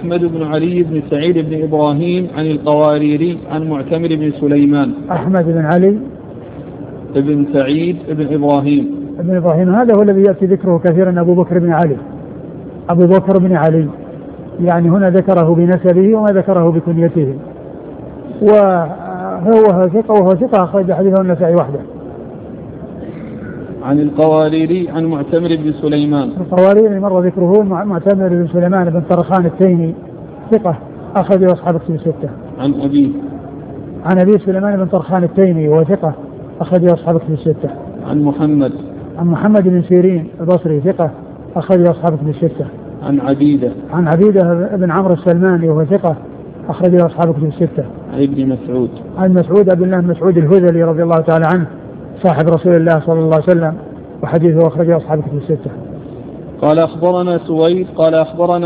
أحمد بن علي بن سعيد بن إبراهيم عن القواريري عن معتمر بن سليمان. أحمد بن علي بن سعيد بن إبراهيم هذا هو الذي يأتي ذكره كثيرا، أبو بكر بن علي، يعني هنا ذكره بنسبه وما ذكره بكنيته. وهو ثقة أخرج حديثه النسائي وحده. عن القواريري عن معتمر بن سليمان. القواريري مر ذكره، معتمر بن سليمان بن طرخان التيمي محقق أخرج أصحاب كتب الستة. عن أبي سليمان بن طرخان التيمي وثقة أخرج أصحاب كتب الستة. عن محمد بن سيرين البصري ثقة أخرج أصحاب كتب الستة. عن عبيدة بن عمرو السلماني وهو ثقة أخرج أصحاب كتب الستة. عن مسعود عبد الله بن مسعود الهذلي رضي الله تعالى عنه صاحب رسول الله صلى الله عليه وسلم، وحديثه أخرج أصحاب كتب الستة. قال أخبرنا سويد قال أخبرنا